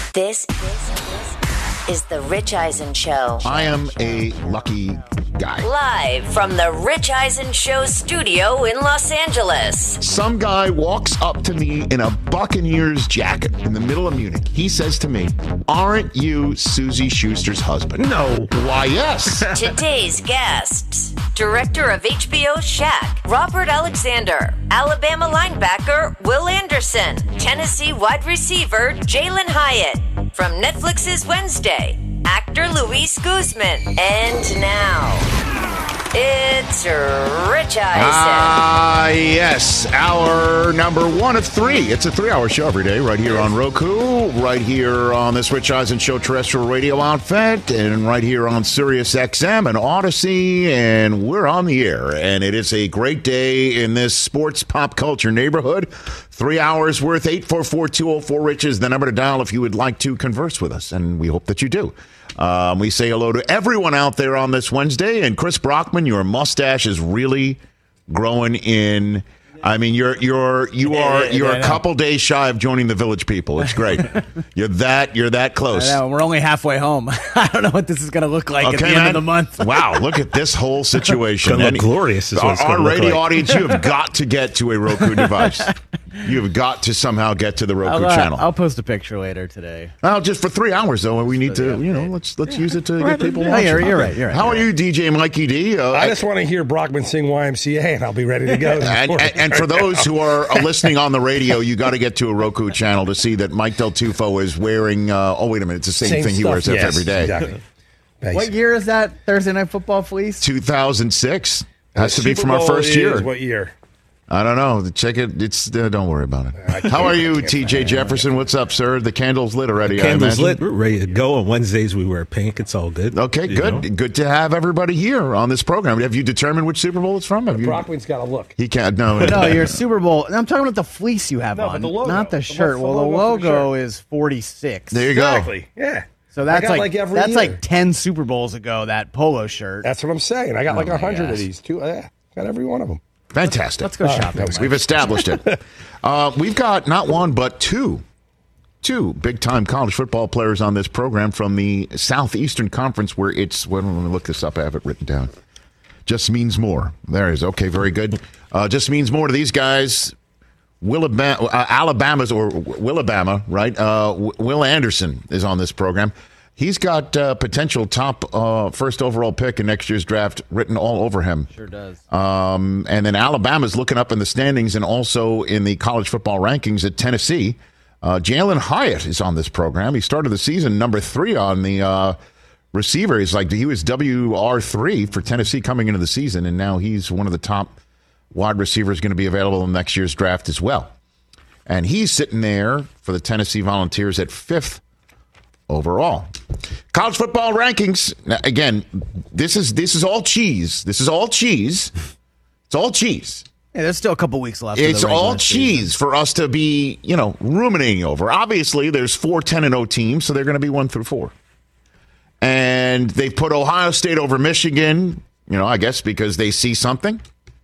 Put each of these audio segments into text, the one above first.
This is the Rich Eisen Show. I am a lucky guy. Live from the Rich Eisen Show studio in Los Angeles. Some guy walks up to me in a Buccaneers jacket in the middle of Munich. He says to me, "Aren't you Susie Schuster's husband?" No. Why, yes. Today's guests: Director of HBO Shaq, Robert Alexander; Alabama linebacker, Will Anderson; Tennessee wide receiver, Jalen Hyatt; from Netflix's Wednesday, actor Luis Guzman. And now, it's Rich Eisen. Yes. Hour number 1 of 3. It's a 3-hour show every day right here on Roku, right here on this Rich Eisen Show terrestrial radio outfit, and right here on Sirius XM and Odyssey, and we're on the air. And it is a great day in this sports pop culture neighborhood. 3 hours worth. 844-204-RICH is the number to dial if you would like to converse with us, and we hope that you do. We say hello to everyone out there on this Wednesday. And Chris Brockman, your mustache is really growing in. I mean, you're a couple days shy of joining the Village People. It's great. You're that close. I know, we're only halfway home. I don't know what this is going to look like at the end of the month. Wow, look at this whole situation. It's going to look glorious. Our radio audience, you have got to get to a Roku device. You have got to somehow get to the Roku channel. I'll post a picture later today. Well, just for 3 hours, though, we need to, let's use it to get people watching. You're right. How are you, DJ Mikey D? I just want to hear Brockman sing YMCA, and I'll be ready to go. And for those who are listening on the radio, you got to get to a Roku channel to see that Mike Del Tufo is wearing. Oh, wait a minute! It's the same thing he wears every day. Exactly. What year is that Thursday Night Football fleece? 2006. Has to be from our first year. What year? I don't know. Check it. It's don't worry about it. How are you, TJ Jefferson? What's up, sir? The candle's lit already. Candle's lit. We're ready to go. On Wednesdays we wear pink. It's all good. Okay, good. Good to have everybody here on this program. Have you determined which Super Bowl it's from? Brockman's got to look. He can't. No, your Super Bowl. I'm talking about the fleece you have on, the logo. not the shirt. Well, the logo is 46. There you go. Exactly. Yeah. So that's every year. like 10 Super Bowls ago. That polo shirt. That's what I'm saying. I got 100 of these too. Got every one of them. Fantastic. Let's go shopping. We've established it. We've got not one, but two big-time college football players on this program from the Southeastern Conference where it's, let me look this up. I have it written down. Just means more. There it is. Okay, very good. Just means more to these guys. Alabama, right? Will Anderson is on this program. He's got potential top first overall pick in next year's draft written all over him. Sure does. And then Alabama's looking up in the standings and also in the college football rankings at Tennessee. Jalen Hyatt is on this program. He started the season number 3 on the receiver. He was WR3 for Tennessee coming into the season, and now he's one of the top wide receivers going to be available in next year's draft as well. And he's sitting there for the Tennessee Volunteers at 5th overall. College football rankings. Now, again, this is all cheese. This is all cheese. It's all cheese. Yeah, there's still a couple weeks left. It's all cheese for us to be, ruminating over. Obviously, there's 4 10-0 teams, so they're going to be 1 through 4. And they've put Ohio State over Michigan, I guess because they see something.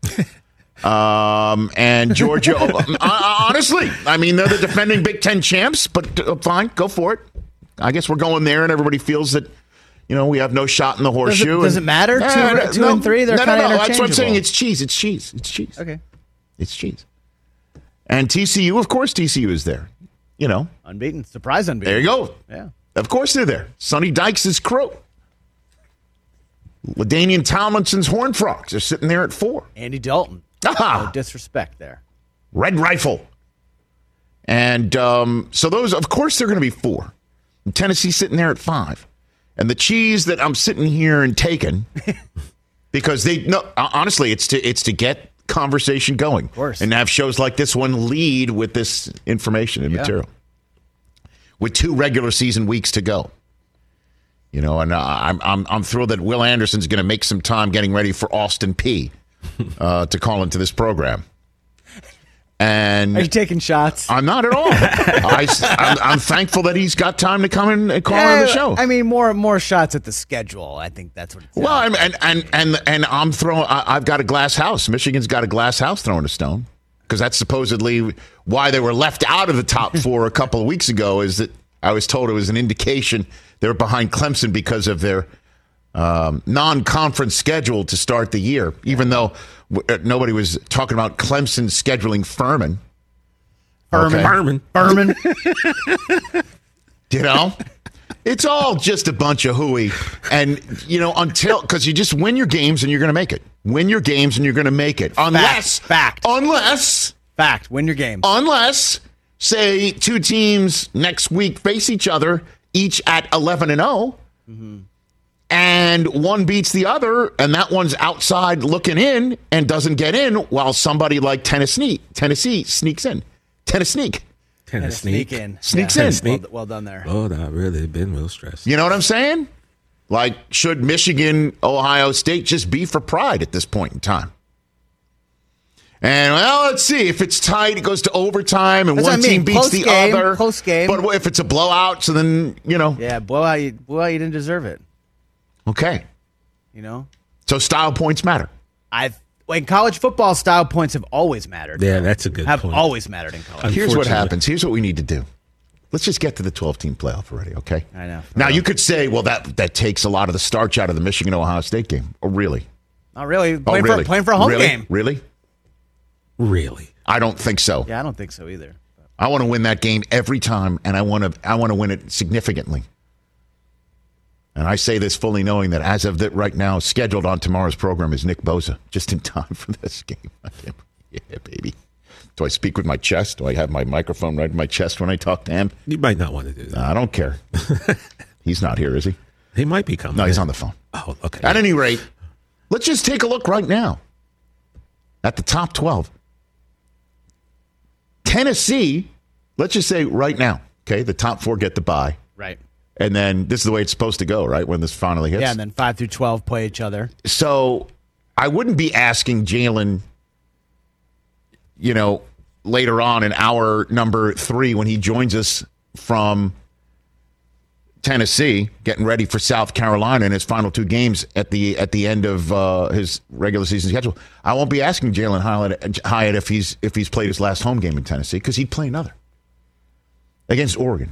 And Georgia, honestly, I mean, they're the defending Big Ten champs, but fine, go for it. I guess we're going there, and everybody feels that, we have no shot in the horseshoe. Does it matter? 2 and 3, they're kind of interchangeable. That's what I'm saying. It's cheese. It's cheese. It's cheese. Okay. It's cheese. And TCU, of course, TCU is there. Unbeaten. Surprise unbeaten. There you go. Yeah. Of course they're there. Sonny Dykes' crew. LaDainian Tomlinson's Horned Frogs are sitting there at 4. Andy Dalton. Aha! No disrespect there. Red Rifle. And so those, of course, they're going to be 4. And Tennessee sitting there at 5. And the cheese that I'm sitting here and taking, because honestly, it's to get conversation going. Of course. And have shows like this one lead with this information and material. With 2 regular season weeks to go. And I'm thrilled that Will Anderson's going to make some time getting ready for Austin P to call into this program. And are you taking shots? I'm not at all. I'm thankful that he's got time to come in and call on the show. I mean, more shots at the schedule. I think that's what it's well, and I'm throwing. I've got a glass house. Michigan's got a glass house throwing a stone because that's supposedly why they were left out of the top 4 a couple of weeks ago. Is that I was told it was an indication they were behind Clemson because of their non-conference schedule to start the year, even though nobody was talking about Clemson scheduling Furman. Furman. You know? It's all just a bunch of hooey. And, because you just win your games and you're going to make it. Win your games and you're going to make it. Fact. Win your games. Unless, say, two teams next week face each other, each at 11-0, mm-hmm. and one beats the other, and that one's outside looking in and doesn't get in, while somebody like Tennessee sneaks in. Sneaks in. Well done there. Oh, I've really been real stressed. You know what I'm saying? Like, should Michigan, Ohio State just be for pride at this point in time? And, let's see. If it's tight, it goes to overtime, and one team beats the other. Close game. But if it's a blowout, so then, Yeah, blowout, you didn't deserve it. Okay. So style points matter. In college football, style points have always mattered. Yeah, that's a good point. Have always mattered in college. Here's what happens. Here's what we need to do. Let's just get to the 12-team playoff already, okay? I know. Now, you could say, well, that takes a lot of the starch out of the Michigan-Ohio State game. Oh, really? Not really. Playing for a home game. Really? Really? I don't think so. Yeah, I don't think so either. I want to win that game every time, and I want to win it significantly. And I say this fully knowing that as of right now, scheduled on tomorrow's program is Nick Bosa, just in time for this game. Yeah, baby. Do I speak with my chest? Do I have my microphone right in my chest when I talk to him? You might not want to do that. I don't care. He's not here, is he? He might be coming. No, he's on the phone. Oh, okay. At any rate, let's just take a look right now at the top 12. Tennessee, let's just say right now, okay, the top 4 get the bye. Right. And then this is the way it's supposed to go, right, when this finally hits? Yeah, and then 5 through 12 play each other. So I wouldn't be asking Jalen, later on in hour number 3 when he joins us from Tennessee, getting ready for South Carolina in his final 2 games at the end of his regular season schedule. I won't be asking Jalen Hyatt if he's played his last home game in Tennessee, because he'd play another against Oregon.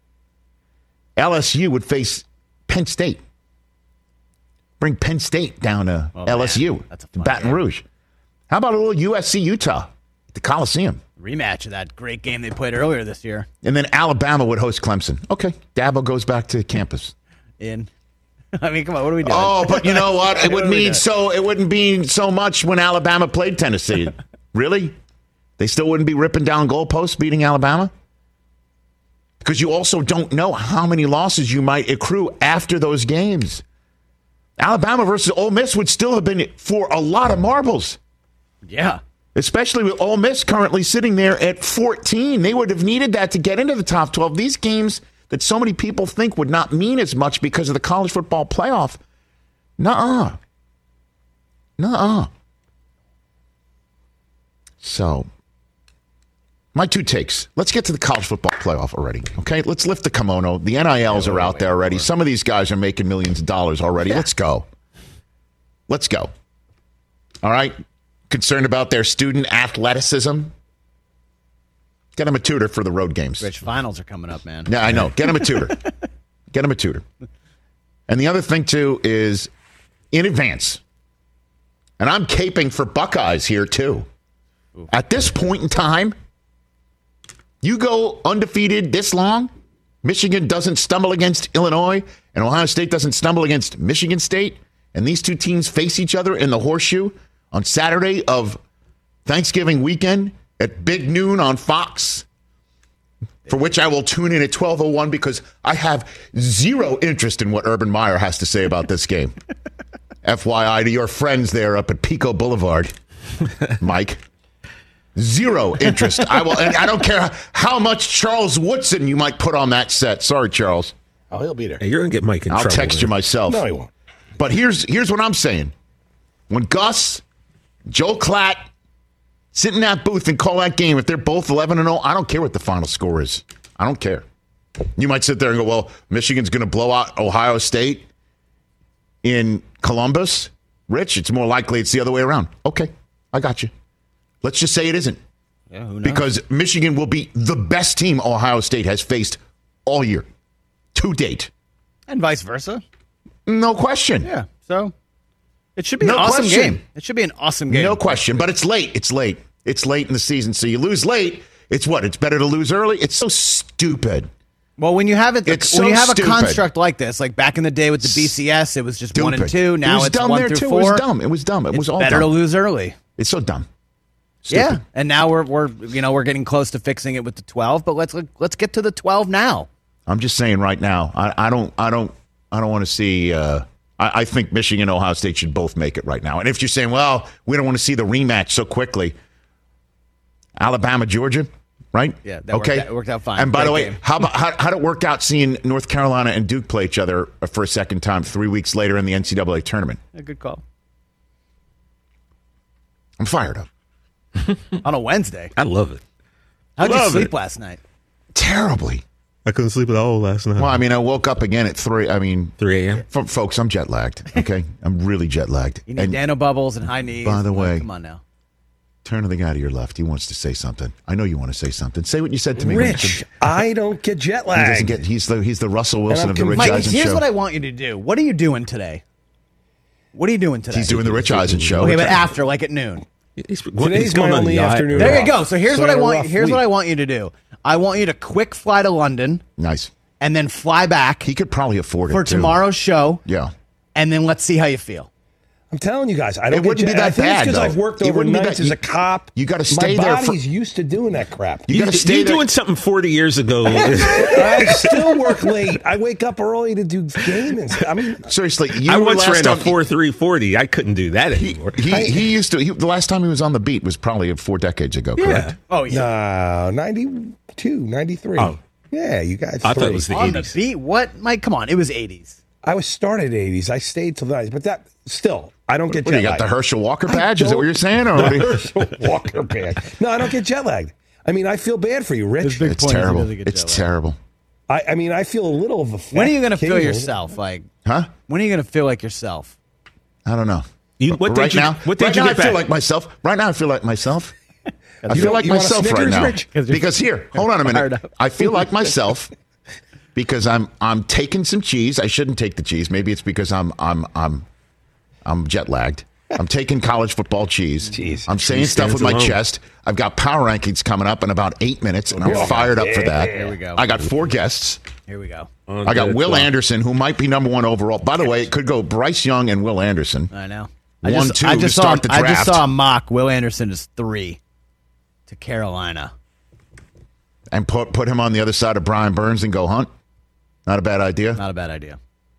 LSU would face Penn State. Bring Penn State down to LSU, that's a fun Baton game. Rouge. How about a little USC-Utah at the Coliseum? Rematch of that great game they played earlier this year. And then Alabama would host Clemson. Okay, Dabo goes back to campus. Come on, what are we doing? Oh, but you know what? It wouldn't mean so much when Alabama played Tennessee. Really? They still wouldn't be ripping down goalposts, beating Alabama? Because you also don't know how many losses you might accrue after those games. Alabama versus Ole Miss would still have been for a lot of marbles. Yeah. Especially with Ole Miss currently sitting there at 14. They would have needed that to get into the top 12. These games that so many people think would not mean as much because of the college football playoff. Nuh-uh. So, my 2 takes. Let's get to the college football playoff already, okay? Let's lift the kimono. The NILs are out there already. Some of these guys are making millions of dollars already. Yeah. Let's go. All right? Concerned about their student athleticism? Get them a tutor for the road games. Rich, finals are coming up, man. Yeah, I know. Get them a tutor. And the other thing, too, is in advance. And I'm caping for Buckeyes here, too. Ooh. At this point in time, you go undefeated this long, Michigan doesn't stumble against Illinois, and Ohio State doesn't stumble against Michigan State, and these 2 teams face each other in the horseshoe on Saturday of Thanksgiving weekend at big noon on Fox, for which I will tune in at 12:01 because I have zero interest in what Urban Meyer has to say about this game. FYI to your friends there up at Pico Boulevard, Mike. Zero interest. I don't care how much Charles Woodson you might put on that set. Sorry, Charles. Oh, he'll be there. Hey, you're going to get Mike in trouble. I'll text you myself. No, he won't. But here's what I'm saying. When Gus, Joe Klatt sit in that booth and call that game, if they're both 11-0, I don't care what the final score is. I don't care. You might sit there and go, well, Michigan's going to blow out Ohio State in Columbus. Rich, it's more likely it's the other way around. Okay, I got you. Let's just say it isn't. Yeah, who knows? Because Michigan will be the best team Ohio State has faced all year, to date. And vice versa. No question. Yeah. So it should be No an awesome question. game. It should be an awesome game. No question. But it's late. It's late. It's late in the season. So you lose late. It's what? It's better to lose early? It's so stupid. Well, when you have it, It's when so you have stupid. a construct like this, like back in the day with the BCS, it was just 1 and Stupid. 2. Now it was it's dumb 1 there through too. 4. It was dumb. It was dumb. It was all better dumb. to lose early. It's so dumb. Yeah, Stupid. and now we're getting close to fixing it with the 12, but let's get to the 12 now. I'm just saying right now. I don't want to see. I think Michigan and Ohio State should both make it right now. And if you're saying, well, we don't want to see the rematch so quickly, Alabama, Georgia, right? Yeah, that worked out fine. And by the way, Great game. how did it work out seeing North Carolina and Duke play each other for a second time 3 weeks later in the NCAA tournament? A good call I'm fired up. on a Wednesday. I love it. How'd you Love sleep it. last night? Terribly. I couldn't sleep at all last night. Well, I mean, I woke up again at 3. I mean, 3 a.m. folks, I'm jet lagged. Okay, I'm really jet lagged. You need And nano bubbles and high knees. by the way- come on now. turn to the guy to your left. He wants to say something. I know you want to say something. Say what you said to me. Rich, I don't get jet He doesn't lag. get. He's the Russell Wilson I'm of the Rich Mike, Eisen here's show. what I want you to do. What are you doing today? What are you doing today? He's doing the Rich Eisen show. Okay, but after, like at noon. He's Today's going my on only the yacht. afternoon. There you off. go. So here's So what I I had a want. rough Here's what week. I want you to do. I want you to quick fly to London Nice. and then fly back He could probably afford it for too. tomorrow's show. Yeah. And then let's see how you feel. I'm telling you guys, I don't It get wouldn't be jet- I that think bad, it's because though. I've worked It wouldn't be overnight that- as a cop. you gotta stay My there for- body's used to doing that crap. You got to stay You're there. doing something 40 years ago. I still work late. I wake up early to do gaming. I mean, Seriously, you I were once last ran a on- 4.340. I couldn't do that anymore. He used to. The last time he was on the beat was probably 4 decades ago. Correct. Oh yeah. no, 92, 93. Oh. Yeah, you guys. I thought it was the On the 80s. beat? What? Mike, come on. It was 80s. I was started 80s. I stayed till the 90s, but that still, I don't get What, do jet you got the lag. Herschel Walker I badge? Is that what don't- you're saying? Or The what do you- Herschel Walker badge. No, I don't get jet lagged. I mean, I feel bad for you, Rich. big It's point is he terrible. doesn't get It's jet lag. terrible. I mean, I feel a little of a. When are you going to feel occasionally. yourself? Like, Huh? when are you going to feel like yourself? I don't know. What right did you, now, what did right you now get I feel back? like myself. Right now, I feel like myself. I feel like you want a myself right Snickers, now. Rich? Because here, hold on a Fired minute. up. I feel like myself because I'm taking some cheese. I shouldn't take the cheese. Maybe it's because I'm jet lagged. I'm taking college football cheese. Jeez. I'm saying Cheese stuff with stands my alone. chest. I've got power rankings coming up in about 8 minutes, and I'm fired up for that. Here we go. I got 4 guests. Here we go. I got Will Anderson, who might be number 1 overall. By the way, it could go Bryce Young and Will Anderson. I know. 1-2 to I just start the I just draft. saw a mock. Will Anderson is 3 to Carolina. And put him on the other side of Brian Burns and go hunt. Not a bad idea. Not a bad idea.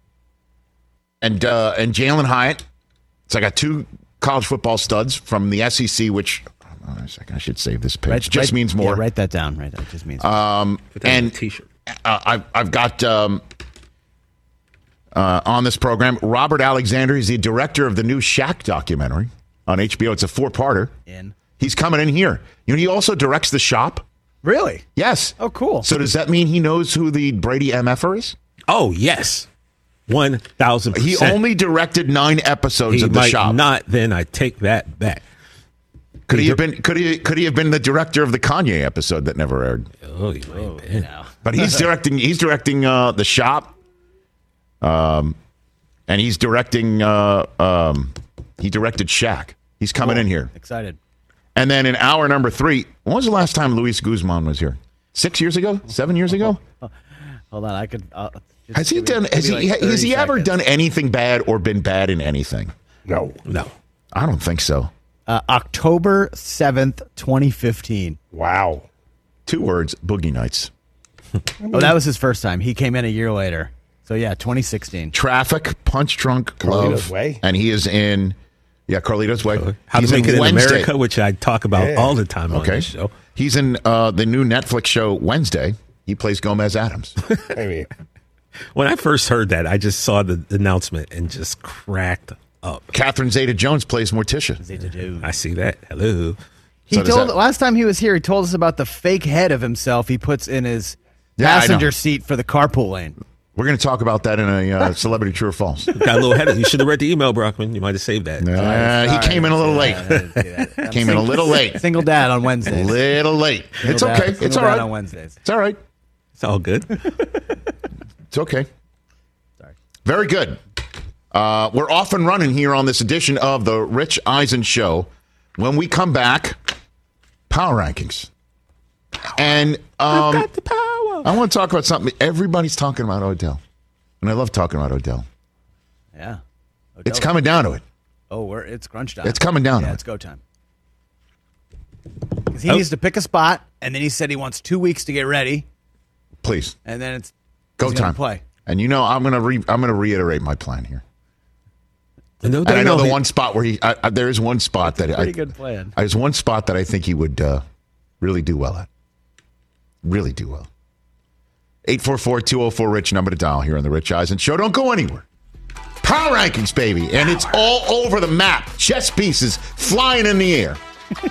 And Jalen Hyatt. So I got 2 college football studs from the SEC, which hold on a second, I should save this page. Just means more. Yeah, write that down. Right, that just means. Put that on and a T-shirt. I've got on this program Robert Alexander. He's the director of the new Shaq documentary on HBO. It's a 4-parter. in. He's coming in here. You know, he also directs The Shop. Really? Yes. Oh, cool. So does that mean he knows who the Brady MFer is? Oh, yes. 1,000%. He only directed 9 episodes He of The might Shop. not, then I take that back. Could he have been? Could he have been the director of the Kanye episode that never aired? Oh, he might have been. No. But he's directing. He's directing The Shop. And he's directing. He directed Shaq. He's coming in here. Excited. And then in hour number 3, when was the last time Luis Guzman was here? 6 years ago? 7 years ago? Hold on. I could. Just Has he give me- done? give Has me he? like Has he 30 ever seconds. done anything bad or been bad in anything? No. No. I don't think so. October 7th, 2015. Wow. 2 words: Boogie Nights. Oh, that was his first time. He came in a year later. So yeah, 2016. Traffic, Punch Drunk Carlito's Love, Way. and he is in. Yeah, Carlito's Way. How He's to Make It in Wednesday. America, which I talk about Yeah. all the time on Okay. this show. He's in the new Netflix show Wednesday. He plays Gomez Adams. I mean, When I first heard that, I just saw the announcement and just cracked up. Catherine Zeta-Jones plays Morticia. I see that. Hello. He So does told that- last time he was here. He told us about the fake head of himself he puts in his Yeah, I know. passenger seat for the carpool lane. We're going to talk about that in a Celebrity True or False. Got a little head. You should have read the email, Brockman. You might have saved that. He came in a little late. Came in a little late. Single dad on Wednesdays. Little late. It's Single dad- okay. single It's all dad right. on Wednesdays. It's all right. It's all good. It's okay. Sorry. Very good. We're off and running here on this edition of the Rich Eisen Show. When we come back, power rankings. And I've got the power. I want to talk about something. Everybody's talking about Odell. And I love talking about Odell. Yeah. It's coming down to it. Oh, it's crunch time. It's coming down to Yeah, it. it's go time. Because he needs to pick a spot, and then he said he wants 2 weeks to get ready, Please. and then it's Go he's gonna time. play. And I'm gonna reiterate my plan here. And And I know the one spot where there is one spot that Pretty good plan. There's one spot that I think he would really do well at. Really do well. 844-204-RICH, number to dial here on the Rich Eisen Show. Don't go anywhere. Power rankings, baby. And it's all over the map. Chess pieces flying in the air.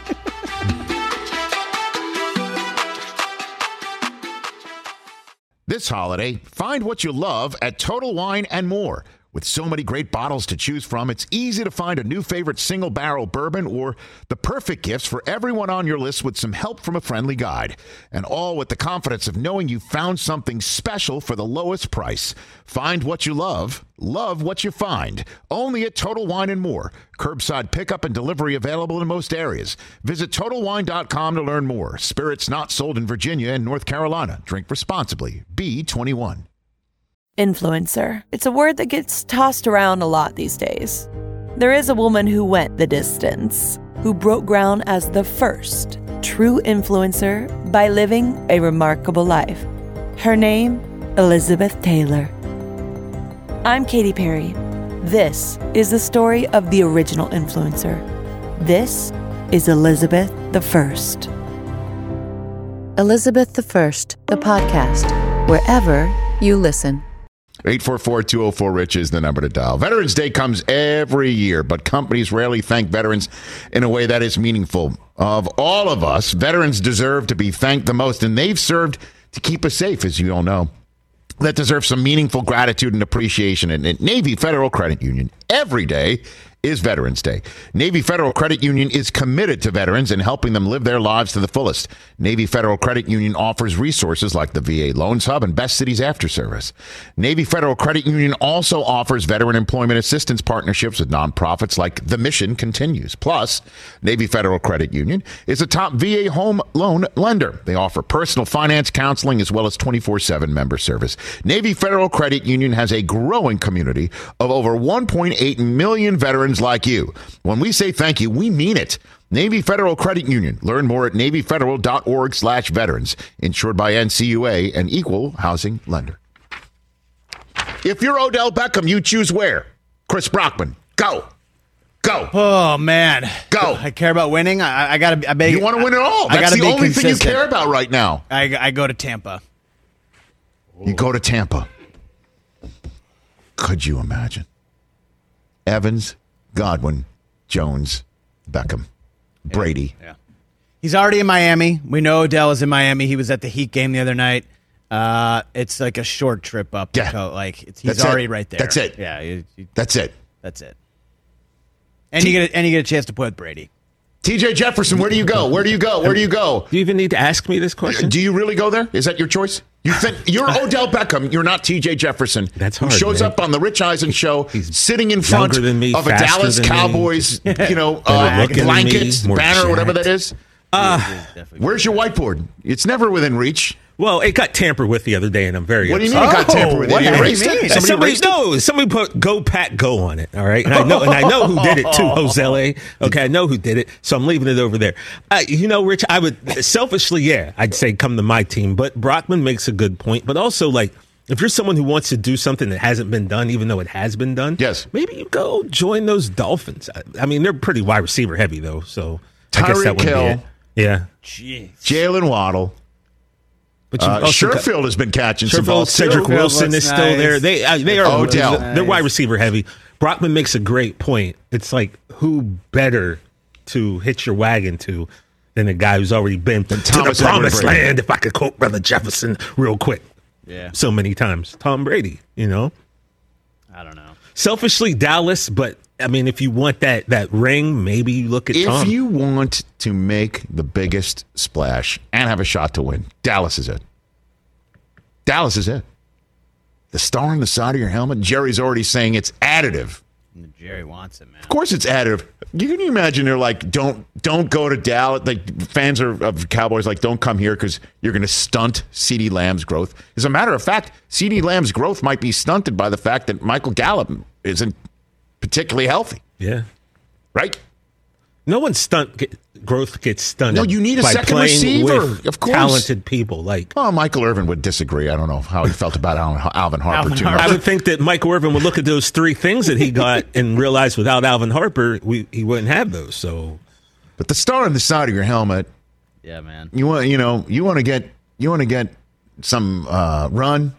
This holiday, find what you love at Total Wine & More. With so many great bottles to choose from, it's easy to find a new favorite single-barrel bourbon or the perfect gifts for everyone on your list with some help from a friendly guide. And all with the confidence of knowing you found something special for the lowest price. Find what you love what you find. Only at Total Wine & More. Curbside pickup and delivery available in most areas. Visit TotalWine.com to learn more. Spirits not sold in Virginia and North Carolina. Drink responsibly. B21. Influencer. It's a word that gets tossed around a lot these days. There is a woman who went the distance, who broke ground as the first true influencer by living a remarkable life. Her name, Elizabeth Taylor. I'm Katy Perry. This is the story of the original influencer. This is Elizabeth the First. Elizabeth the First, the podcast, wherever you listen. 844-204-RICH is the number to dial. Veterans Day comes every year, but companies rarely thank veterans in a way that is meaningful. Of all of us, veterans deserve to be thanked the most, and they've served to keep us safe, as you all know. That deserves some meaningful gratitude and appreciation. And at Navy Federal Credit Union, every day is Veterans Day. Navy Federal Credit Union is committed to veterans and helping them live their lives to the fullest. Navy Federal Credit Union offers resources like the VA Loans Hub and Best Cities After Service. Navy Federal Credit Union also offers veteran employment assistance partnerships with nonprofits like The Mission Continues. Plus, Navy Federal Credit Union is a top VA home loan lender. They offer personal finance counseling as well as 24/7 member service. Navy Federal Credit Union has a growing community of over 1.8 million veterans like you. When we say thank you, we mean it. Navy Federal Credit Union. Learn more at NavyFederal.org/veterans. Insured by NCUA, an equal housing lender. If you're Odell Beckham, you choose where? Chris Brockman. Go. Go. Oh, man. Go. I care about winning. I got to be. You want to win it all. I That's gotta the be only thing you consistent. care about right now. I go to Tampa. You go to Tampa. Could you imagine? Evans, Godwin, Jones, Beckham, Brady. Yeah. He's already in Miami. We know Odell is in Miami. He was at the Heat game the other night. It's like a short trip up. Yeah. He's That's already it. right there. That's it. Yeah. That's it. That's it. And you get a chance to play with Brady. TJ Jefferson, where do you go? Where do you go? Where do you go? Do you even need to ask me this question? Do you really go there? Is that your choice? You think you're Odell Beckham? You're not TJ Jefferson. That's who hard, shows man. up on the Rich Eisen show, He's sitting in front younger than me, of a faster Dallas than me, Cowboys, better looking than blankets, me, more banner, whatever that jacked. is. Where's your whiteboard? It's never within reach. Well, it got tampered with the other day, and I'm very What do you upset. mean it got tampered with? what You do you erased mean? it? Somebody erased it? Somebody put "Go Pack Go" on it. All right, and I know who did it too, Jose. Okay, I know who did it, so I'm leaving it over there. Rich, I would selfishly, I'd say come to my team, but Brockman makes a good point. But also, like, if you're someone who wants to do something that hasn't been done, even though it has been done, yes, maybe you go join those Dolphins. I mean, they're pretty wide receiver heavy though, so I guess that Tyreek would be Hill. it. Yeah, Jeez. Jalen Waddle. but you've also got- Sherfield has been catching some Sherfield, balls too. Cedric Wilson is Nice. still there. They are Odell. they're wide receiver heavy. Brockman makes a great point. It's like, who better to hitch your wagon to than a guy who's already been to Thomas the promised Edward Brady. land? If I could quote Brother Jefferson real quick, so many times, Tom Brady. I don't know. Selfishly, Dallas, but I mean, if you want that ring, maybe you look at Tom. If you want to make the biggest splash and have a shot to win, Dallas is it. Dallas is it. The star on the side of your helmet. Jerry's already saying it's additive. Jerry wants it, man. Of course it's additive. Can you imagine they're like, don't go to Dallas. Like, fans of Cowboys, like, don't come here because you're going to stunt CeeDee Lamb's growth. As a matter of fact, CeeDee Lamb's growth might be stunted by the fact that Michael Gallup isn't particularly healthy. Yeah. Right? No one's growth gets stunted. No, you need a by second playing receiver, with of course. Talented people. Like, Oh, Michael Irvin would disagree. I don't know how he felt about Alvin Harper too much. I would think that Michael Irvin would look at those three things that he got and realize without Alvin Harper, he wouldn't have those. So, But the star on the side of your helmet, Yeah, man. you want to get some run.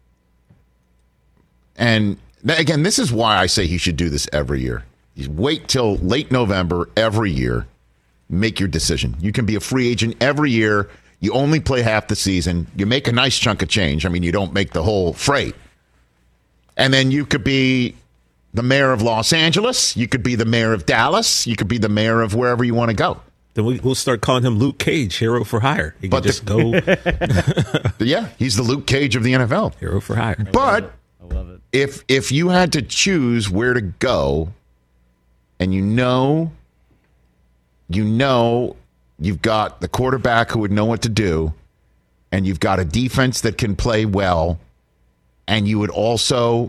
And again, this is why I say he should do this every year. You wait till late November every year, make your decision. You can be a free agent every year. You only play half the season. You make a nice chunk of change. I mean, you don't make the whole freight. And then you could be the mayor of Los Angeles. You could be the mayor of Dallas. You could be the mayor of wherever you want to go. then we'll start calling him Luke Cage, hero for hire. He can just go Yeah, he's the Luke Cage of the NFL. hero for hire. But I love it. if you had to choose where to go, and you've got the quarterback who would know what to do, and you've got a defense that can play well, and you would also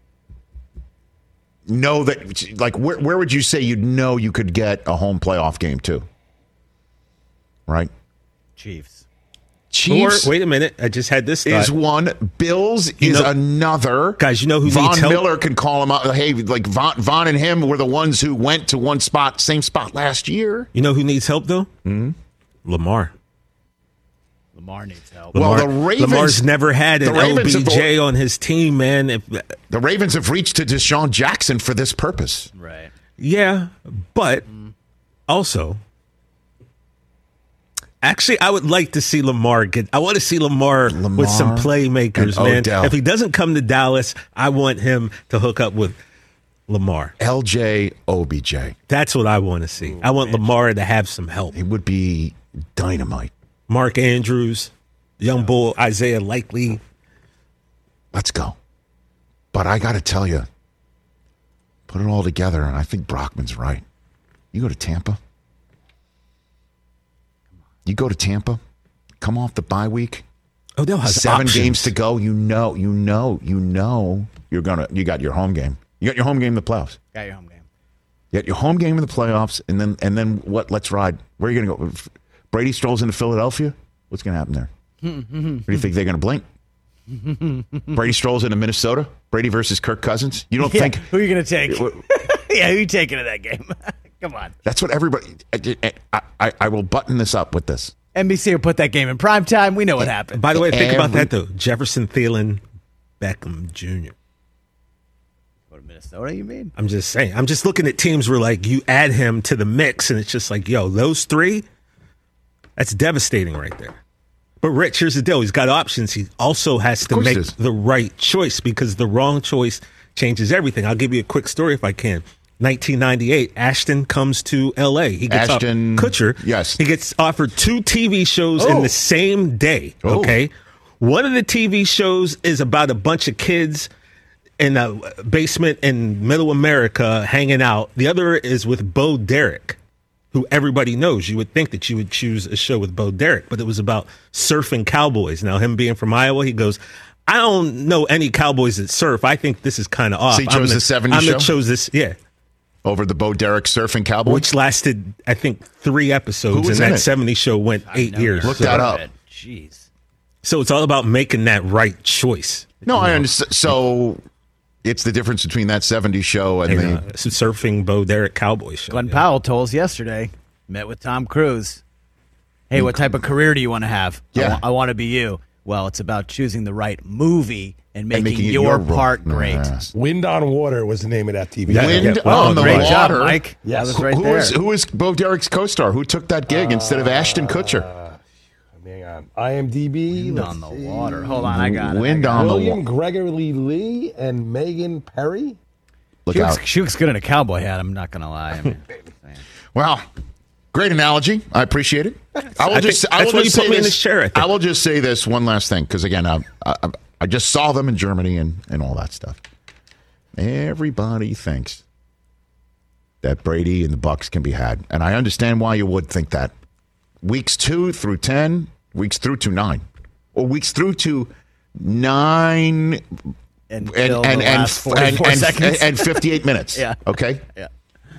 know that, like, where would you say you could get a home playoff game too? Right? Chiefs. Chiefs Or, wait a minute, I just had this thought. is one. Bills is another. Guys, you know who Von needs help? Miller can call him up. Hey, like Von and him were the ones who went to one spot, same spot last year. You know who needs help, though? Lamar. Lamar needs help. Well, Lamar- the Ravens- Lamar's never had an the Ravens have- LBJ on his team, man. The Ravens have reached to Deshaun Jackson for this purpose. Right. Yeah, but also, actually, I would like to see Lamar I want to see Lamar with some playmakers, and man. Odell. If he doesn't come to Dallas, I want him to hook up with Lamar. LJ OBJ. That's what I want to see. I want Lamar to have some help. It would be dynamite. Mark Andrews, young bull Isaiah Likely. Let's go. But I got to tell you, put it all together, and I think Brockman's right. You go to Tampa. Come off the bye week. Odell has 7 options. games to go. You got your home game. You got your home game in the playoffs. Got your home game. You got your home game in the playoffs, and then what? Let's ride. Where are you going to go? If Brady strolls into Philadelphia. What's going to happen there? What do you think they're going to blink? Brady strolls into Minnesota. Brady versus Kirk Cousins. You don't think? Who are you going to take? Yeah, who you taking to that game? Come on. That's what everybody. I will button this up with this. NBC will put that game in prime time. We know what happened. By the way, think about that, though. Jefferson Thielen, Beckham Jr. Go to Minnesota, you mean? I'm just saying. I'm just looking at teams where, like, you add him to the mix, and it's just like, yo, those three, that's devastating right there. But Rich, here's the deal. He's got options. He also has to make the right choice because the wrong choice changes everything. I'll give you a quick story if I can. 1998, Ashton comes to L.A. He gets Kutcher. Yes. He gets offered 2 TV shows in the same day, okay? One of the TV shows is about a bunch of kids in a basement in middle America hanging out. The other is with Bo Derek, who everybody knows. You would think that you would choose a show with Bo Derek, but it was about surfing cowboys. Now, him being from Iowa, he goes, I don't know any cowboys that surf. I think this is kind of off. So he chose the 70s show? chose this, yeah. Over the Bo Derek surfing cowboy? Which lasted, I think, 3 episodes. Who was and in that it? 70 show went 8 years. Look that up. Jeez. So it's all about making that right choice. No, I understand. So it's the difference between that 70s show and the It's a surfing Bo Derek cowboy show. Glenn Powell told us yesterday, met with Tom Cruise. Hey, what type of career do you want to have? Yeah. I want to be you. Well, it's about choosing the right movie and making your role. part great. Yes. Wind on Water was the name of that TV. Wind well, on the Great water. job, Mike. Yes. That was right Who there. was Bo Derek's co-star? Who took that gig instead of Ashton Kutcher? Hang on. IMDb. Wind let's on the see. water. Hold on, I got it. Wind on the William water. Gregory Lee and Megan Perry. Look She out. looks good in a cowboy hat, I'm not going to lie. I mean, Well, Great analogy. I appreciate it. I will I just think that's why you put me in this chair, I think. I will just say this one last thing, because again, I just saw them in Germany and all that stuff. Everybody thinks that Brady and the Bucs can be had, and I understand why you would think that. Weeks 2 through 10, weeks through to 9, or weeks through to 9 and 58 minutes. Yeah. Okay. Yeah.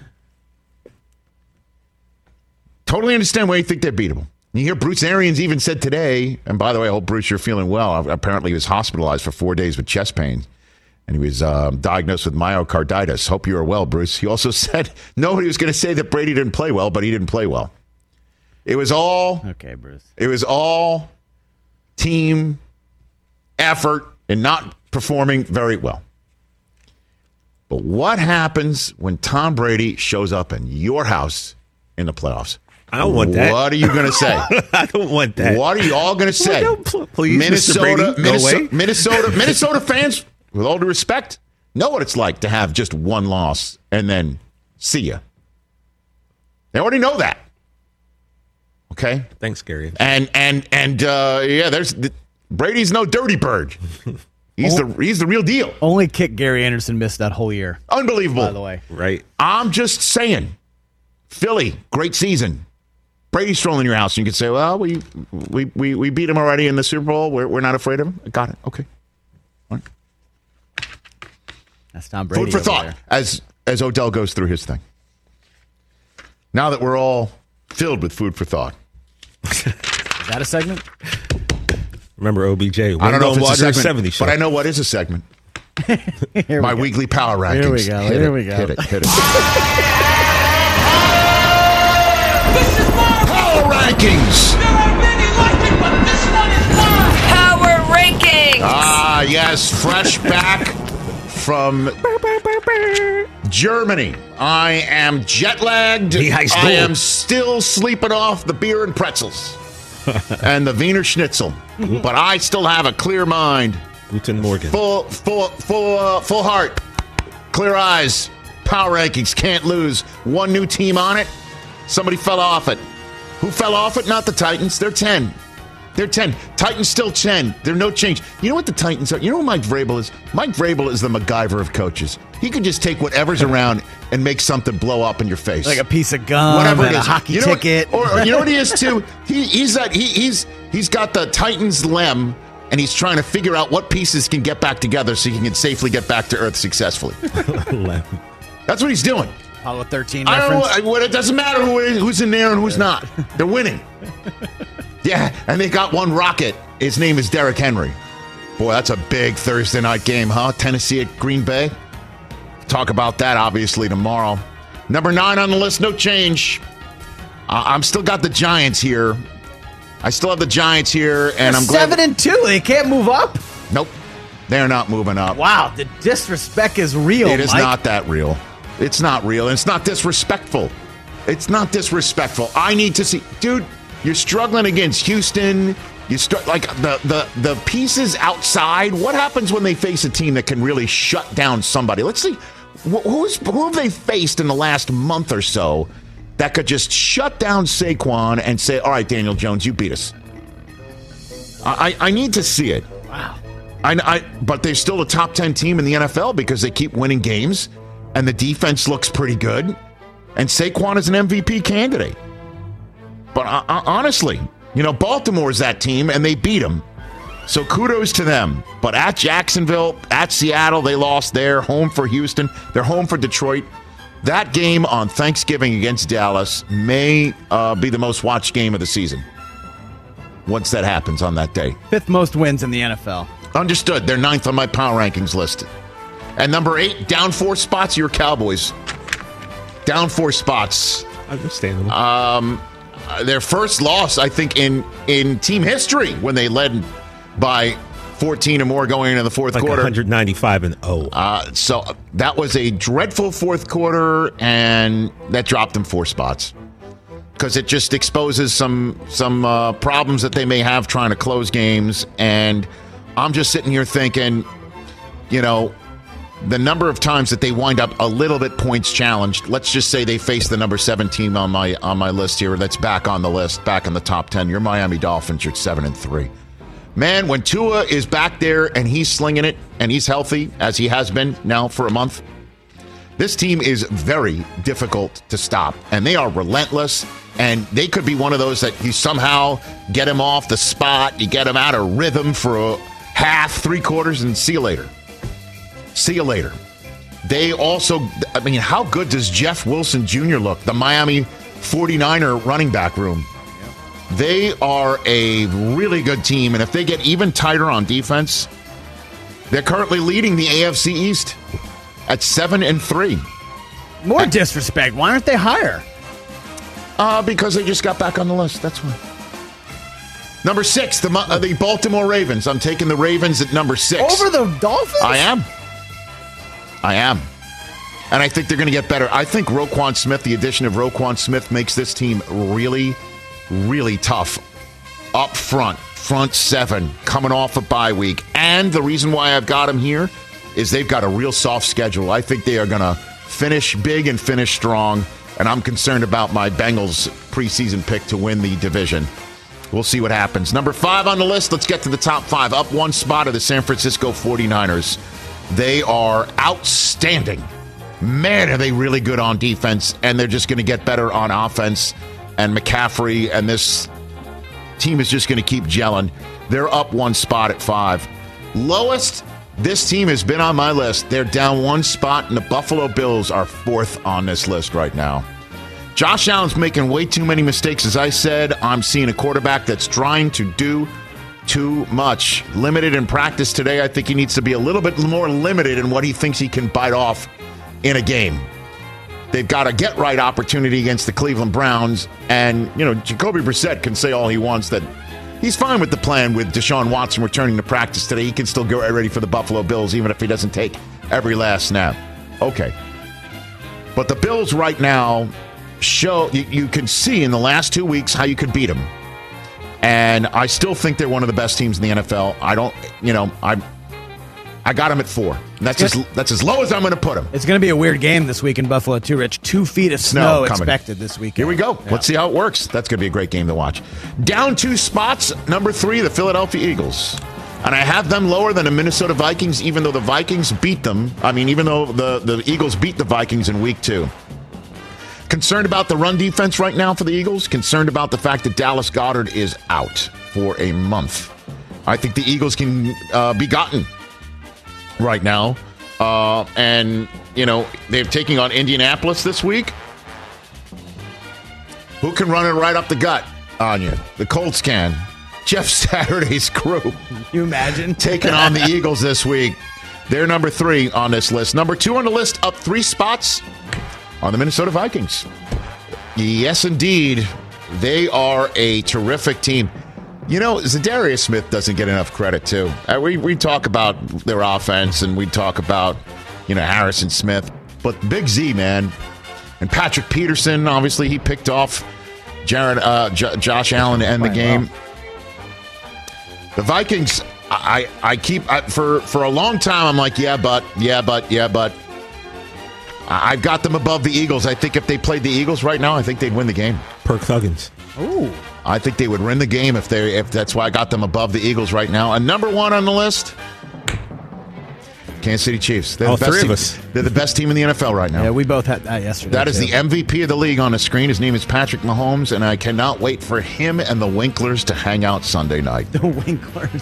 Totally understand why you think they're beatable. You hear Bruce Arians even said today, and by the way, I hope, Bruce, you're feeling well. Apparently he was hospitalized for 4 days with chest pain, and he was diagnosed with myocarditis. Hope you are well, Bruce. He also said nobody was going to say that Brady didn't play well, but he didn't play well. It was all Okay, Bruce. It was all team effort and not performing very well. But what happens when Tom Brady shows up in your house in the playoffs? I don't want that. What are you going to say? I don't want that. What are you all going to say? No, please, Mr. Brady, go away. Minnesota fans, with all due respect, know what it's like to have just one loss and then see ya. They already know that. Okay. Thanks, Gary. And there's Brady's no dirty bird. He's the real deal. Only kick Gary Anderson missed that whole year. Unbelievable. By the way. Right. I'm just saying, Philly, great season. Brady's strolling in your house, and you can say, well, we beat him already in the Super Bowl. We're not afraid of him. Got it. Okay. All right. That's Tom Brady. Food for over thought there. as Odell goes through his thing. Now that we're all filled with food for thought. Is that a segment? Remember OBJ. I don't know if it's a segment, 70 show. but I know what is a segment. My weekly power rankings. Here we go. Here we go. Hit it. Power rankings. There are many like it, but this one is mine. Power rankings. Ah, yes, fresh back from Germany. I am jet lagged. I am still sleeping off the beer and pretzels and the Wiener Schnitzel, but I still have a clear mind. Guten Morgen. Full heart, clear eyes. Power rankings, can't lose. One new team on it. Somebody fell off it. Who fell off it? Not the Titans. They're 10. They're 10. Titans still 10. They're no change. You know what the Titans are? You know who Mike Vrabel is? Mike Vrabel is the MacGyver of coaches. He could just take whatever's around and make something blow up in your face. Like a piece of gum, whatever and it a is. hockey ticket. Or you know what he is too? He's got the Titans lem, and he's trying to figure out what pieces can get back together so he can safely get back to Earth successfully. That's what he's doing. Apollo 13 I reference. don't know. It doesn't matter who's in there and who's not. They're winning. Yeah, and they got one rocket. His name is Derrick Henry. Boy, that's a big Thursday night game, huh? Tennessee at Green Bay. Talk about that, obviously, tomorrow. Number 9 on the list, no change. I'm still got the Giants here. I still have the Giants here, and I'm glad. 7-2. They can't move up. Nope, they're not moving up. Wow, the disrespect is real. It is Mike. not that real. It's not real, and it's not disrespectful. It's not disrespectful. I need to see, dude. You're struggling against Houston. Like the pieces outside. What happens when they face a team that can really shut down somebody? Let's see. Who have they faced in the last month or so that could just shut down Saquon and say, all right, Daniel Jones, you beat us? I need to see it. Wow. But they're still a top 10 team in the NFL because they keep winning games and the defense looks pretty good. And Saquon is an MVP candidate. But honestly, Baltimore's that team and they beat them. So kudos to them. But at Jacksonville, at Seattle, they lost there. Home for Houston. They're home for Detroit. That game on Thanksgiving against Dallas may be the most watched game of the season once that happens on that day. 5th most wins in the NFL. Understood. They're 9th on my power rankings list. And number 8, down 4 spots, your Cowboys. Down 4 spots. Understandable. Their first loss, I think, in team history when they led by 14 or more going into the fourth quarter. 195-0. So that was a dreadful fourth quarter, and that dropped them 4 spots because it just exposes some problems that they may have trying to close games. And I'm just sitting here thinking, the number of times that they wind up a little bit points challenged, let's just say they face the number 7 team on my list here that's back on the list, back in the top 10. Your Miami Dolphins are 7-3. Man, when Tua is back there and he's slinging it and he's healthy, as he has been now for a month, this team is very difficult to stop, and they are relentless, and they could be one of those that you somehow get him off the spot, you get him out of rhythm for a half, 3/4, and see you later. See you later. They also, I mean, how good does Jeff Wilson Jr. look? The Miami 49er running back room. They are a really good team, and if they get even tighter on defense, they're currently leading the AFC East at 7-3. More disrespect. Why aren't they higher? Because they just got back on the list. That's why. Number 6, the Baltimore Ravens. I'm taking the Ravens at number 6. Over the Dolphins? I am. And I think they're going to get better. I think Roquan Smith, the addition of Roquan Smith, makes this team really, really tough. Up front 7, coming off a bye week. And the reason why I've got them here is they've got a real soft schedule. I think they are going to finish big and finish strong. And I'm concerned about my Bengals preseason pick to win the division. We'll see what happens. Number 5 on the list. Let's get to the top 5. Up one spot are the San Francisco 49ers. They are outstanding. Man, are they really good on defense, and they're just going to get better on offense. And McCaffrey and this team is just going to keep gelling. They're up one spot at 5. Lowest this team has been on my list. They're down one spot, and the Buffalo Bills are 4th on this list right now. Josh Allen's making way too many mistakes. As I said, I'm seeing a quarterback that's trying to do too much. Limited in practice today. I think he needs to be a little bit more limited in what he thinks he can bite off in a game. They've got a get-right opportunity against the Cleveland Browns. And, Jacoby Brissett can say all he wants that he's fine with the plan with Deshaun Watson returning to practice today. He can still get ready for the Buffalo Bills, even if he doesn't take every last snap. Okay. But the Bills right now show, you can see in the last 2 weeks how you could beat them. And I still think they're one of the best teams in the NFL. I got them at 4. And that's as low as I'm going to put them. It's going to be a weird game this week in Buffalo, too, Rich. 2 feet of snow expected this weekend. Here we go. Yeah. Let's see how it works. That's going to be a great game to watch. Down 2 spots, number 3, the Philadelphia Eagles. And I have them lower than the Minnesota Vikings, even though the Vikings beat them. Even though the Eagles beat the Vikings in week 2. Concerned about the run defense right now for the Eagles. Concerned about the fact that Dallas Goedert is out for a month. I think the Eagles can be gotten right now. They're taking on Indianapolis this week. Who can run it right up the gut on you? The Colts can. Jeff Saturday's crew. Can you imagine? Taking on the Eagles this week. They're number 3 on this list. Number 2 on the list, up 3 spots, on the Minnesota Vikings. Yes, indeed. They are a terrific team. Zadarius Smith doesn't get enough credit, too. We talk about their offense, and we talk about, Harrison Smith. But Big Z, man, and Patrick Peterson, obviously, he picked off Josh Allen to end the game. The Vikings, I keep, for a long time, I'm like, yeah, but. I've got them above the Eagles. I think if they played the Eagles right now, I think they'd win the game. Perk Thuggins. Ooh. I think they would win the game if that's why I got them above the Eagles right now. And number 1 on the list, Kansas City Chiefs. They're the best 3 team. of us. They're the best team in the NFL right now. Yeah, we both had that yesterday. That is the MVP of the league on the screen. His name is Patrick Mahomes, and I cannot wait for him and the Winklers to hang out Sunday night. The Winklers.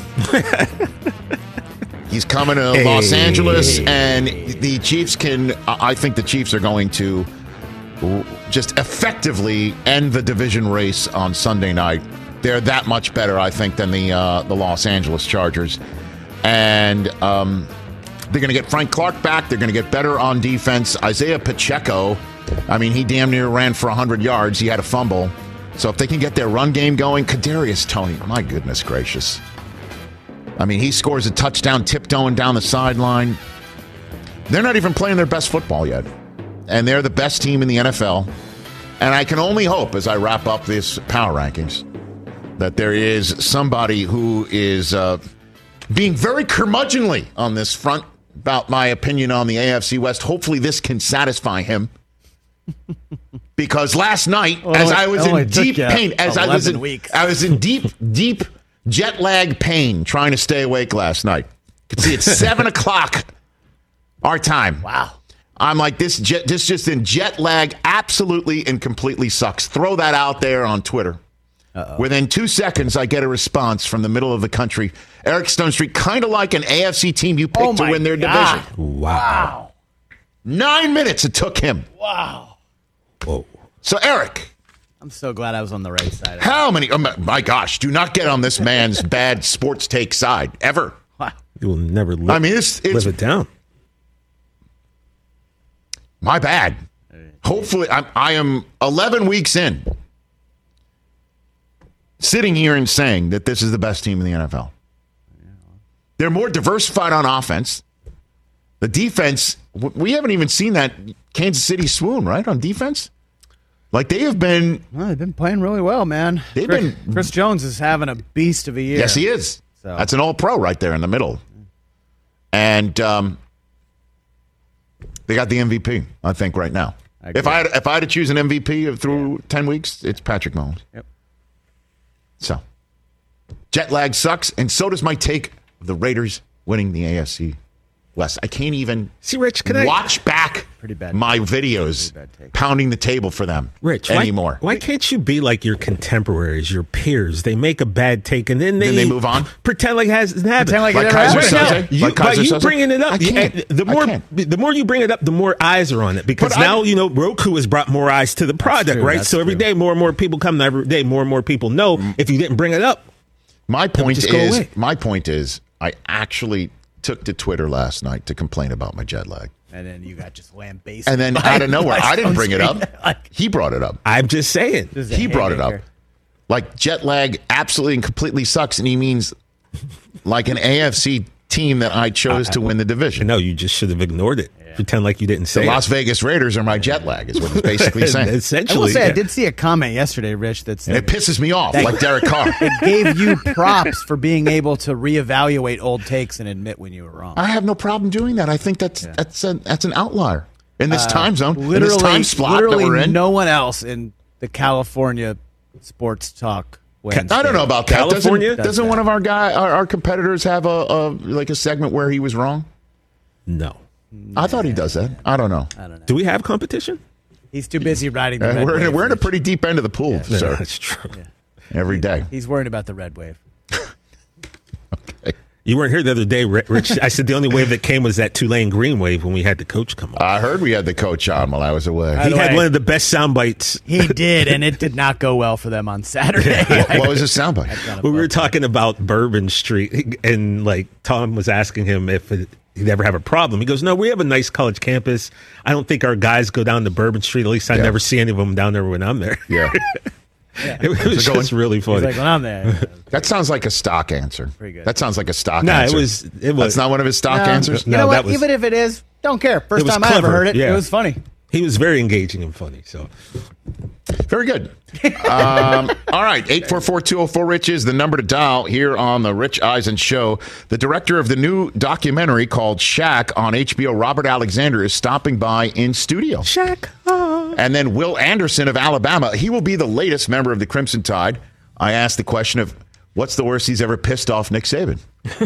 He's coming to Los Angeles, and the Chiefs I think the Chiefs are going to just effectively end the division race on Sunday night. They're that much better, I think, than the Los Angeles Chargers. And they're going to get Frank Clark back. They're going to get better on defense. Isaiah Pacheco, he damn near ran for 100 yards. He had a fumble. So if they can get their run game going, Kadarius Toney, my goodness gracious. He scores a touchdown tiptoeing down the sideline. They're not even playing their best football yet. And they're the best team in the NFL. And I can only hope, as I wrap up this power rankings, that there is somebody who is being very curmudgeonly on this front about my opinion on the AFC West. Hopefully this can satisfy him. Because last night, as I was in deep pain, I was in deep jet lag pain trying to stay awake last night. You could see it's 7 o'clock our time. Wow. I'm like, this just in jet lag absolutely and completely sucks. Throw that out there on Twitter. Uh-oh. Within 2 seconds, I get a response from the middle of the country. Eric Stone Street, kind of like an AFC team you picked to win their division. Wow. 9 minutes it took him. Wow. Whoa. So, Eric. I'm so glad I was on the right side. How many? Oh my gosh, do not get on this man's bad sports take side, ever. Wow. You will never live it down. My bad. Hopefully, I am 11 weeks in sitting here and saying that this is the best team in the NFL. They're more diversified on offense. The defense, we haven't even seen that Kansas City swoon, right, on defense? Like, they have been... Well, they've been playing really well, man. Chris Jones is having a beast of a year. Yes, he is. So. That's an all-pro right there in the middle. And they got the MVP, I think, right now. If I had to choose an MVP through 10 weeks, it's Patrick Mahomes. Yep. So, jet lag sucks, and so does my take of the Raiders winning the AFC West. I can't even watch back my videos pounding the table for them anymore. Why can't you be like your contemporaries, your peers? They make a bad take and then they move on. Pretend like it hasn't happened. Pretend like it never happened. By you bringing it up, the more you bring it up, the more eyes are on it. Because now, Roku has brought more eyes to the product, right? So every day more and more people come. Every day more and more people know if you didn't bring it up. My point is, I actually took to Twitter last night to complain about my jet lag. And then you got just lambasted. And then out of nowhere, I didn't bring it up. He brought it up. I'm just saying. He brought it up. Like, jet lag absolutely and completely sucks. And he means like an AFC team that I chose to win the division. No, you just should have ignored it. Yeah. Pretend like you didn't say the Las Vegas Raiders are my jet lag, is what he's basically saying. Essentially, I will say, I did see a comment yesterday, Rich, that said... And it pisses me off, like Derek Carr. It gave you props for being able to reevaluate old takes and admit when you were wrong. I have no problem doing that. I think that's an outlier in this time zone, in this time slot that we're in. No one else in the California sports talk Wednesday. I don't know about that. California? Doesn't one of our competitors have a segment where he was wrong? No. I thought he does that. I don't know. Do we have competition? He's too busy riding the red wave. We're in a pretty deep end of the pool, sir. Yeah, that's true. Yeah. Every day. He's worried about the red wave. Okay. You weren't here the other day, Rich. I said the only wave that came was that Tulane Green wave when we had the coach come on. I heard we had the coach on while I was away. He had one of the best sound bites. He did, and it did not go well for them on Saturday. What was his sound bite? We were talking about Bourbon Street, and like Tom was asking him if he'd ever have a problem. He goes, no, we have a nice college campus. I don't think our guys go down to Bourbon Street. At least I never see any of them down there when I'm there. Yeah. It was just really funny. He's like, when I'm there. That sounds like a stock answer. Pretty good. That sounds like a stock answer. It was. That's not one of his stock answers? You know what? Even if it is, don't care. First time I ever heard it, it was funny. He was very engaging and funny. So very good. All right, 844-204-RICH is the number to dial here on the Rich Eisen Show. The director of the new documentary called Shaq on HBO, Robert Alexander, is stopping by in studio. Shaq. And then Will Anderson of Alabama, he will be the latest member of the Crimson Tide. I asked the question of what's the worst he's ever pissed off Nick Saban.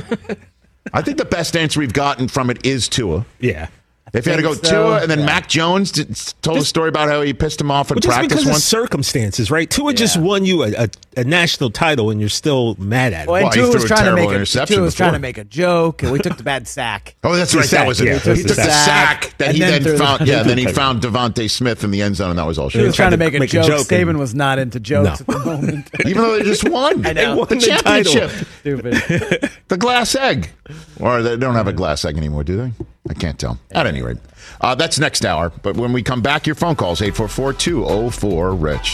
I think the best answer we've gotten from it is Tua. Yeah. If you had to go Tua, and then Mac Jones told a story about how he pissed him off in practice because once. Of circumstances, right? Tua just won you a national title, and you're still mad at him. Well, Tua was trying to make a joke, and we took the bad sack. Oh, that's right. That was it. He took the sack that he then found. Yeah, then he found Devontae Smith in the end zone, and that was all. He was trying to make a joke. Saban was not into jokes at the moment, even though they just won. I know. The championship. Stupid. The glass egg, or they don't have a glass egg anymore, do they? I can't tell. At any rate. That's next hour. But when we come back, your phone calls, 844-204-RICH.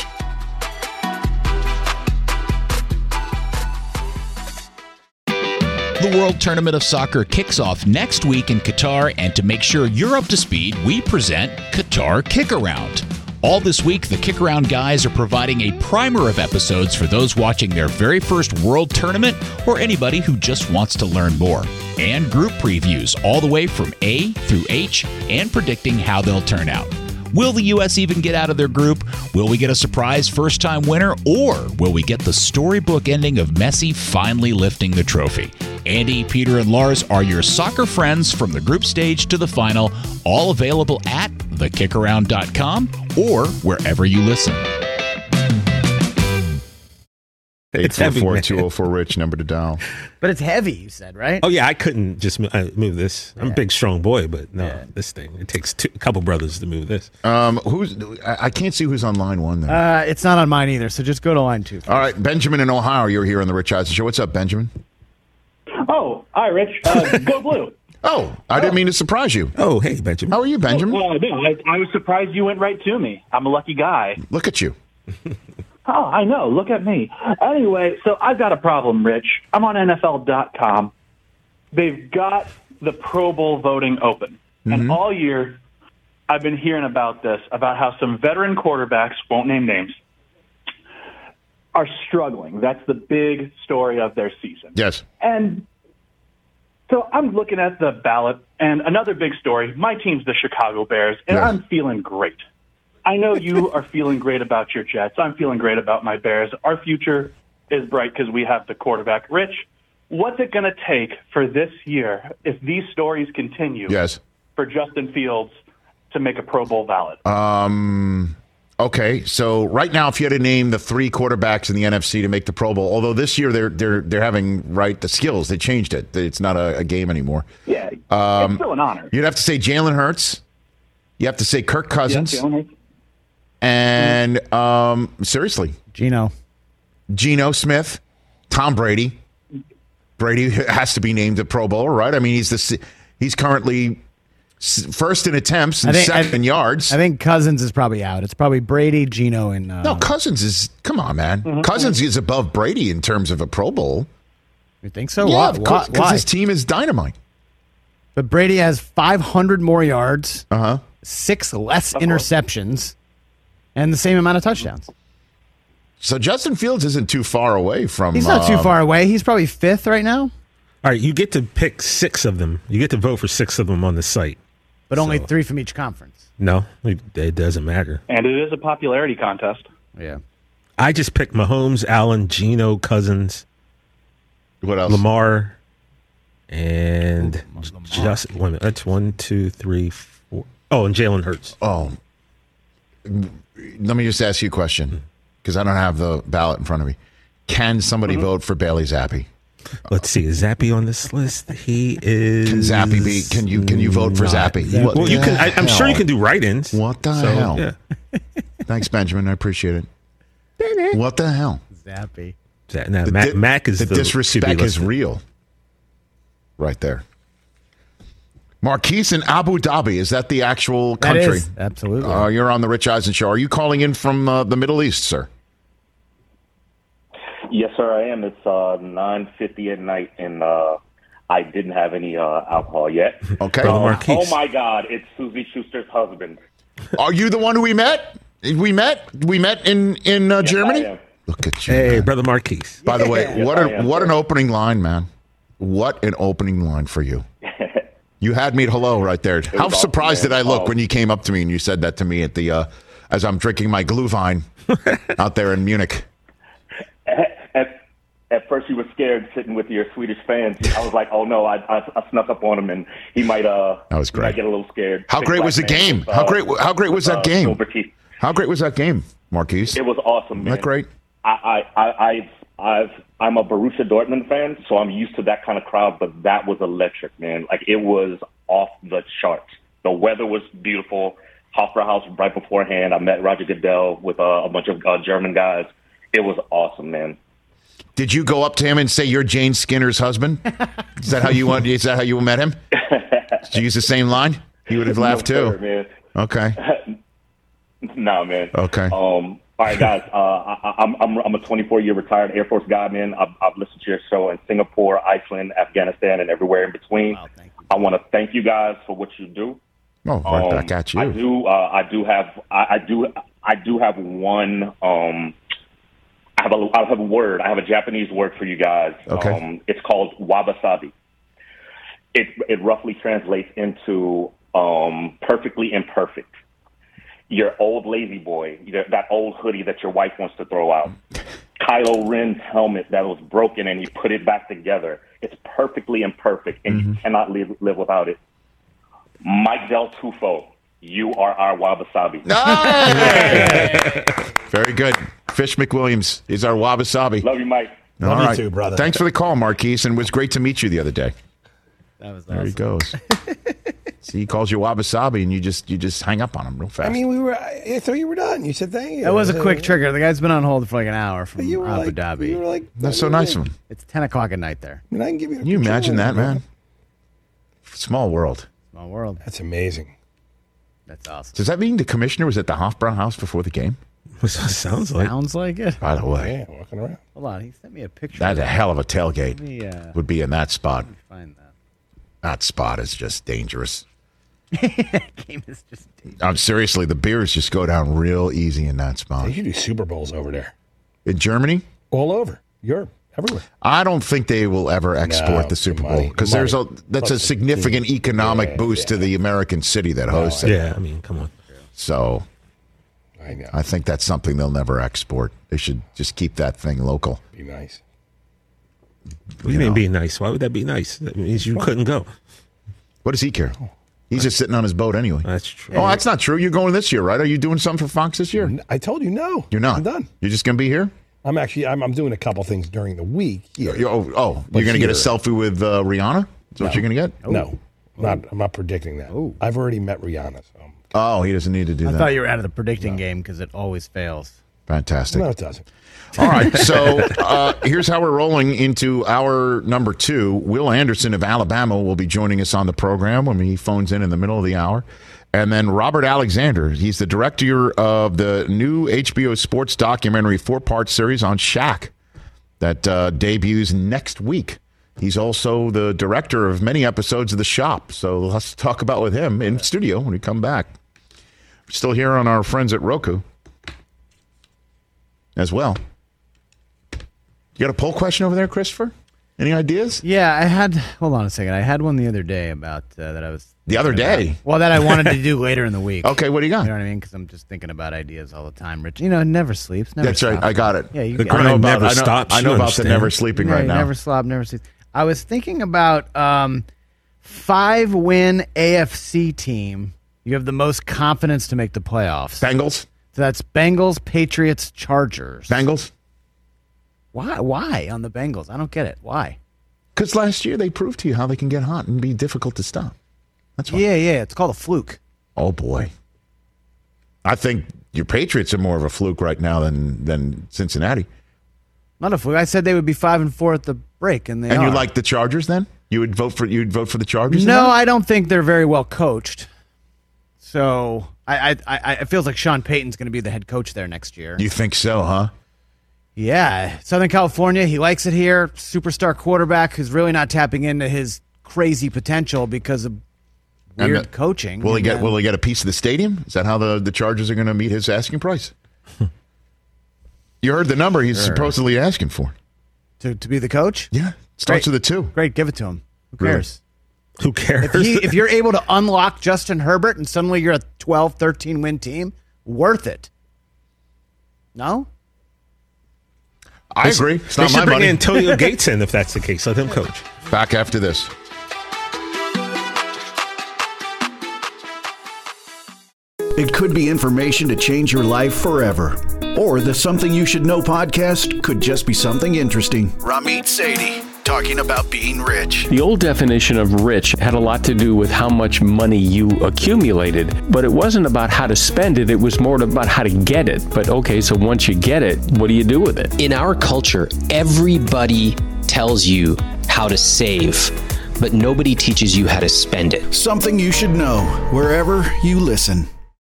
The World Tournament of Soccer kicks off next week in Qatar, and to make sure you're up to speed, we present Qatar Kick Around. All this week, the Kick Around guys are providing a primer of episodes for those watching their very first World Tournament or anybody who just wants to learn more. And group previews all the way from A through H and predicting how they'll turn out. Will the U.S. even get out of their group? Will we get a surprise first-time winner? Or will we get the storybook ending of Messi finally lifting the trophy? Andy, Peter, and Lars are your soccer friends from the group stage to the final, all available at thekickaround.com or wherever you listen. 844-204-RICH, number to dial. But it's heavy, you said, right? Oh, yeah, I couldn't just move this. I'm a big, strong boy, but no, this thing, it takes a couple brothers to move this. I can't see who's on line one there. It's not on mine either, so just go to line 2. All right, Benjamin in Ohio, you're here on the Rich Eisen Show. What's up, Benjamin? Oh, hi, Rich. Go Blue. Oh, I didn't mean to surprise you. Oh, hey, Benjamin. How are you, Benjamin? Well, no, I was surprised you went right to me. I'm a lucky guy. Look at you. Oh, I know. Look at me. Anyway, so I've got a problem, Rich. I'm on NFL.com. They've got the Pro Bowl voting open. And all year, I've been hearing about this, about how some veteran quarterbacks, won't name names, are struggling. That's the big story of their season. Yes. And so I'm looking at the ballot, and another big story, my team's the Chicago Bears, and I'm feeling great. I know you are feeling great about your Jets. I'm feeling great about my Bears. Our future is bright because we have the quarterback. Rich, what's it going to take for this year, if these stories continue, for Justin Fields to make a Pro Bowl ballot? Okay, so right now, if you had to name the 3 quarterbacks in the NFC to make the Pro Bowl, although this year they're having the skills, they changed it. It's not a game anymore. Yeah, it's still an honor. You'd have to say Jalen Hurts. You have to say Kirk Cousins. And seriously, Geno Smith, Tom Brady. Brady has to be named a Pro Bowler, right? I mean, he's currently first in attempts and second in yards. I think Cousins is probably out. It's probably Brady, Geno, and no, Cousins is. Come on, man. Cousins is above Brady in terms of a Pro Bowl. You think so? Yeah, Why? Because his team is dynamite. But Brady has 500 more yards, 6 less interceptions, and the same amount of touchdowns. So Justin Fields isn't too far away from... He's not too far away. He's probably 5th right now. All right, you get to pick 6 of them. You get to vote for 6 of them on the site. But only 3 from each conference. No, it doesn't matter. And it is a popularity contest. Yeah. I just picked Mahomes, Allen, Geno, Cousins. What else? Lamar, and just... That's 1, 2, 3, 4... Oh, and Jalen Hurts. Oh. Let me just ask you a question, because I don't have the ballot in front of me. Can somebody vote for Bailey Zappi? Let's see. Is Zappi on this list? He is. Can Zappi be? Can you vote for Zappi? Well, you can. I'm sure you can do write-ins. What the hell? Yeah. Thanks, Benjamin. I appreciate it. What the hell? Zappi. Now, Mac is the disrespect is real. Right there. Marquise in Abu Dhabi. Is that the actual country? That is, absolutely. You're on the Rich Eisen Show. Are you calling in from the Middle East, sir? Yes, sir, I am. It's 9:50 at night, and I didn't have any alcohol yet. Okay. Oh, my God. It's Susie Schuster's husband. Are you the one who we met? We met in Yes, Germany? I am. Look at you. Hey, man. Brother Marquise. By the way, Yes, what an opening line, man. What an opening line for you. You had me at hello right there. How surprised did I look when you came up to me and you said that to me at the as I'm drinking my Glühwein out there in Munich? At first, you were scared sitting with your Swedish fans. I was like, "Oh no!" I snuck up on him, and he might. That was great. Might get a little scared. How great was the game? How great was that game? How great was that game, Marquise? It was awesome, man. Isn't that great? I'm a Borussia Dortmund fan, so I'm used to that kind of crowd. But that was electric, man. Like, it was off the charts. The weather was beautiful. Hofstra House right beforehand. I met Roger Goodell with a bunch of German guys. It was awesome, man. Did you go up to him and say you're Jane Skinner's husband? Is that how you want? Is that how you met him? Did you use the same line? He would have laughed too. Sir, man. Okay. No, man. Okay. All right, guys. I'm a 24-year retired Air Force guy, man. I've listened to your show in Singapore, Iceland, Afghanistan, and everywhere in between. Wow, I want to thank you guys for what you do. Oh, right back at you. I do have one. I have a word. I have a Japanese word for you guys. Okay. It's called wabi-sabi. It roughly translates into perfectly imperfect. Your old lazy boy, that old hoodie that your wife wants to throw out. Kylo Ren's helmet that was broken and he put it back together. It's perfectly imperfect, and you cannot live without it. Mike Del Tufo, you are our wabi-sabi. Very good. Fish McWilliams is our wabi-sabi. Love you, Mike. Love you too, brother. Thanks for the call, Marquise, and it was great to meet you the other day. That was There he goes. See, he calls you wabi-sabi, and you just hang up on him real fast. I mean, I thought you were done. You said thank you. That was a quick trigger. The guy's been on hold for like an hour from Abu Dhabi. You were like, that's so nice of him. It's 10 o'clock at night there. I mean, I can give you. Can you imagine that, man? Small world. Small world. That's amazing. That's awesome. Does that mean the commissioner was at the Hofbrauer house before the game? Sounds like. Sounds like it. By the way, Yeah, walking around. Hold on. He sent me a picture. that's of a hell of a tailgate. Let me, would be in that spot. let me find that. That spot is just dangerous. Game is just dangerous. Seriously, the beers just go down real easy in that spot. They should do Super Bowls over there. In Germany? All over. Europe. Everywhere. I don't think they will ever export the Super Bowl because that's a significant economic boost to the American city that hosts it. Yeah, I mean, come on. So I know. I think that's something they'll never export. They should just keep that thing local. Be nice. What do you mean be nice? Why would that be nice? That means you couldn't go. What does he care? He's just sitting on his boat anyway. That's true. Oh, that's not true. You're going this year, right? Are you doing something for Fox this year? I told you no. You're not. I'm done. You're just going to be here? I'm actually I'm doing a couple things during the week. Here. You're going to get a selfie with Rihanna? Is that what you're going to get? No. I'm not predicting that. I've already met Rihanna. So. Oh, he doesn't need to do I that. thought you were out of the predicting game because it always fails. Fantastic. No, it doesn't. All right, so here's how we're rolling into hour number 2. Will Anderson of Alabama will be joining us on the program when he phones in the middle of the hour. And then Robert Alexander, he's the director of the new HBO Sports documentary 4-part series on Shaq that debuts next week. He's also the director of many episodes of The Shop. So let's talk about with him in studio when we come back. We're still here on our friends at Roku as well. You got a poll question over there, Christopher? Any ideas? Yeah, hold on a second. I had one the other day about that I was... The other day? Well, that I wanted to do later in the week. Okay, what do you got? You know what I mean? Because I'm just thinking about ideas all the time, Rich. You know, it never sleeps. Never That's right. stops. I got it. Yeah, you The get it. grind never stops. I know You about the understand. never sleeping right now. Never slop, never sleep. I was thinking about 5-win AFC team. You have the most confidence to make the playoffs. Bengals? So that's Bengals, Patriots, Chargers. Bengals? Why on the Bengals? I don't get it. Why? Because last year they proved to you how they can get hot and be difficult to stop. That's why. Yeah. It's called a fluke. Oh, boy. I think your Patriots are more of a fluke right now than Cincinnati. Not a fluke. I said they would be 5-4 at the break, and they And are. you like the Chargers then? You'd vote for the Chargers? in No, that? I don't think they're very well coached. So it feels like Sean Payton's going to be the head coach there next year. You think so, huh? Yeah, Southern California, he likes it here. Superstar quarterback who's really not tapping into his crazy potential because of weird coaching. Will he get a piece of the stadium? Is that how the Chargers are going to meet his asking price? You heard the number he's supposedly asking for. To be the coach? Yeah. Starts with a 2. Great, give it to him. Who cares? Who cares? If you're able to unlock Justin Herbert and suddenly you're a 12, 13 win team, worth it. No? I agree. It's They not should my bring money. Antonio Gates in if that's the case. Let him coach. Back after this. It could be information to change your life forever. Or the Something You Should Know podcast could just be something interesting. Ramit Sethi, talking about being rich. The old definition of rich had a lot to do with how much money you accumulated, but it wasn't about how to spend it, it was more about how to get it. But okay, so once you get it, what do you do with it? In our culture, everybody tells you how to save, but nobody teaches you how to spend it. Something You Should Know, wherever you listen.